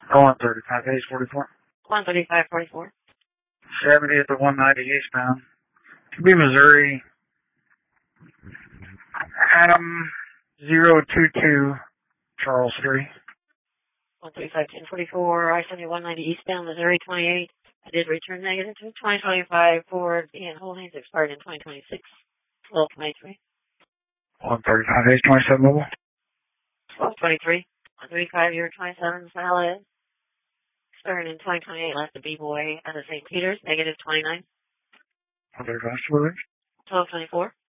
Going 35 days, 44. 135.44. 70 at the 190 eastbound. To be Missouri, Adam 022, Charles 3. 135.1044, I-70 190 eastbound, Missouri 28. I did return negative to 2025 Ford and holdings expired in 2026. 1223. 135 days, 27 mobile. 1223. 135-year 27 valid. Expiring in 2028, left the B-Boy out of St. Peter's, negative 29. 135 Swift. 1224.